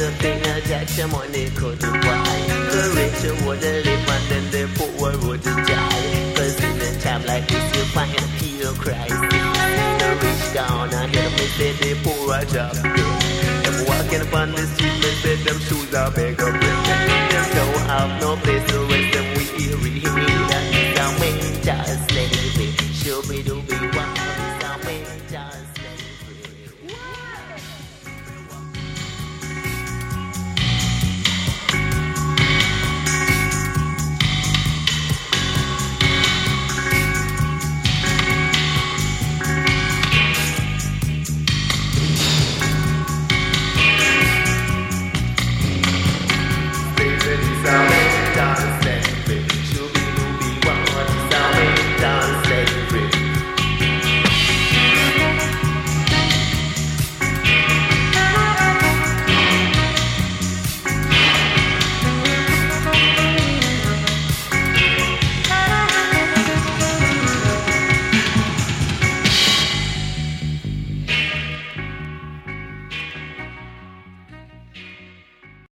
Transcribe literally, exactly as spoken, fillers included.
something that your money could buy. The rich would live and then the poor would die. Cause in a time like this you find a pure crisis. The rich down and then they say the poor are job dead. Them walking upon the street, they say them shoes are big up. Them don't have no place to rest them weary. That is the winter slavery. Should be doing